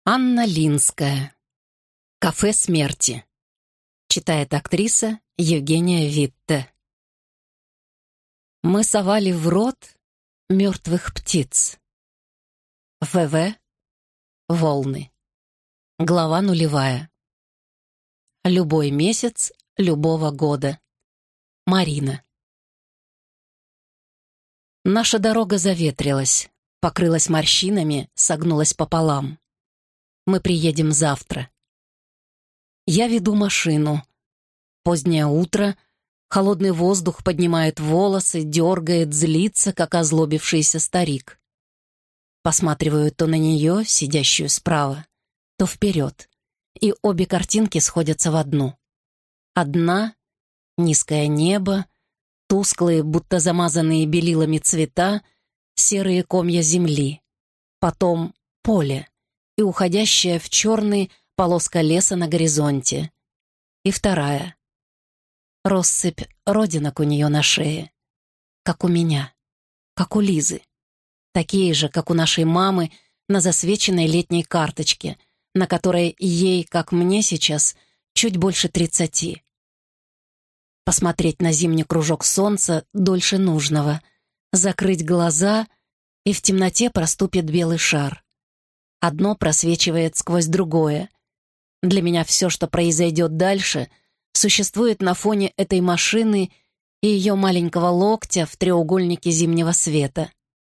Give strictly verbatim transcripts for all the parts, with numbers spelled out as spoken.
Анна Линская. «Кафе смерти». Читает актриса Евгения Витте. Мы совали в рот мертвых птиц. вэ вэ. Волны. Глава нулевая. Любой месяц любого года. Марина. Наша дорога заветрилась, покрылась морщинами, согнулась пополам. Мы приедем завтра. Я веду машину. Позднее утро, холодный воздух поднимает волосы, дергает, злится, как озлобившийся старик. Посматриваю то на нее, сидящую справа, то вперед, и обе картинки сходятся в одну. Одна — низкое небо, тусклые, будто замазанные белилами цвета, серые комья земли. Потом поле и уходящая в черный полоска леса на горизонте. И вторая — россыпь родинок у нее на шее. Как у меня, как у Лизы. Такие же, как у нашей мамы на засвеченной летней карточке, на которой ей, как мне сейчас, чуть больше тридцати. Посмотреть на зимний кружок солнца дольше нужного, закрыть глаза, и в темноте проступит белый шар. Одно просвечивает сквозь другое. Для меня все, что произойдет дальше, существует на фоне этой машины и ее маленького локтя в треугольнике зимнего света.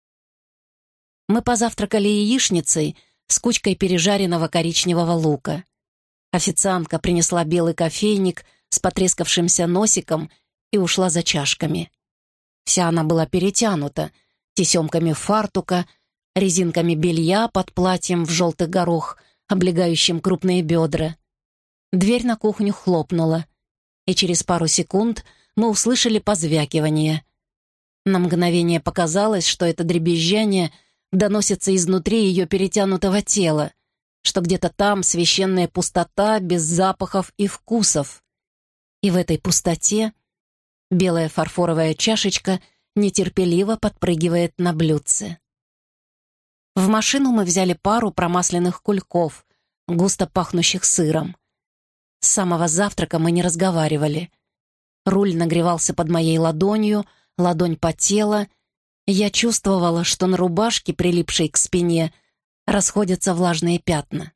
Мы позавтракали яичницей с кучкой пережаренного коричневого лука. Официантка принесла белый кофейник с потрескавшимся носиком и ушла за чашками. Вся она была перетянута тесемками фартука, резинками белья под платьем в желтый горох, облегающим крупные бедра. Дверь на кухню хлопнула, и через пару секунд мы услышали позвякивание. На мгновение показалось, что это дребезжание доносится изнутри ее перетянутого тела, что где-то там священная пустота без запахов и вкусов. И в этой пустоте белая фарфоровая чашечка нетерпеливо подпрыгивает на блюдце. В машину мы взяли пару промасленных кульков, густо пахнущих сыром. С самого завтрака мы не разговаривали. Руль нагревался под моей ладонью, ладонь потела. Я чувствовала, что на рубашке, прилипшей к спине, расходятся влажные пятна.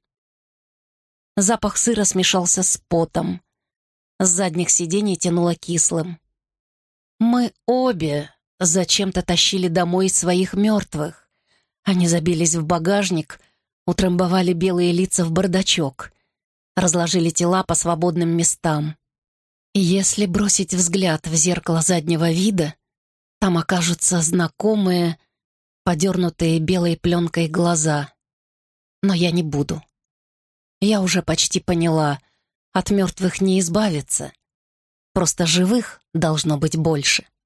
Запах сыра смешался с потом. С задних сидений тянуло кислым. Мы обе зачем-то тащили домой своих мертвых. Они забились в багажник, утрамбовали белые лица в бардачок, разложили тела по свободным местам. И если бросить взгляд в зеркало заднего вида, там окажутся знакомые, подернутые белой пленкой глаза. Но я не буду. Я уже почти поняла, от мертвых не избавиться. Просто живых должно быть больше.